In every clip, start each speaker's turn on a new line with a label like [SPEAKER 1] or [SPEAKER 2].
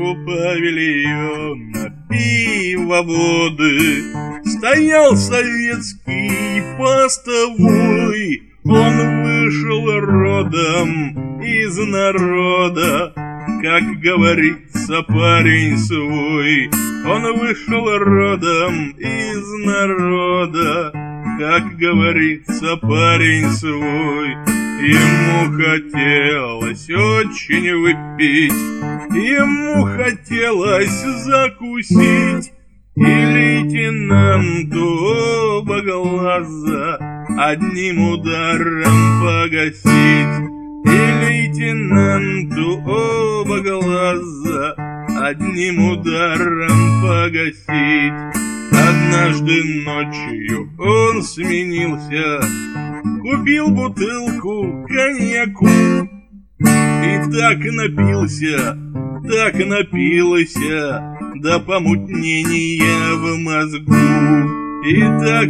[SPEAKER 1] у павильона пивоводы стоял советский постовой. Он вышел родом из народа, как говорится, парень свой. Он вышел родом из народа, как говорится, парень свой. Ему хотелось очень выпить, ему хотелось закусить, и лейтенанту оба глаза одним ударом погасить. И лейтенанту оба глаза одним ударом погасить. Однажды ночью он сменился, купил бутылку коньяку и так напился до помутнения в мозгу. И так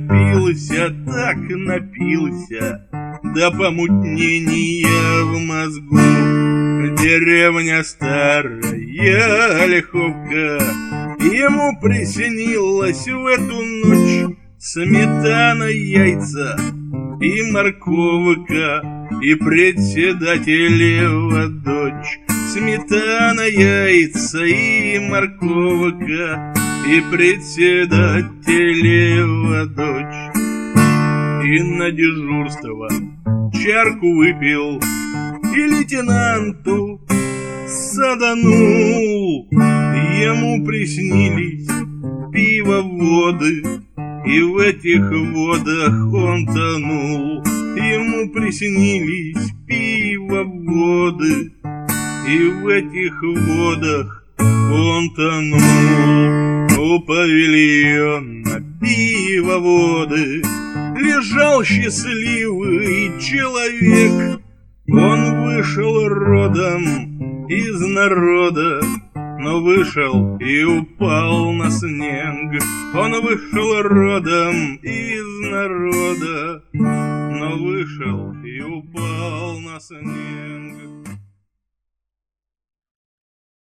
[SPEAKER 1] напился до помутнения в мозгу. Деревня старая Ольховка, ему приснилась в эту ночь сметана, яйца и морковка, и председателева дочь. Сметана, яйца и морковка, и председателева дочь. И на дежурство чарку выпил, и лейтенанту саданул. Ему приснились пивоводы, и в этих водах он тонул. Ему приснились пивоводы, и в этих водах он тонул. У павильона пивоводы лежал счастливый человек. Он вышел родом из народа, но вышел и упал на снег. Он вышел родом из народа, но вышел и упал на снег.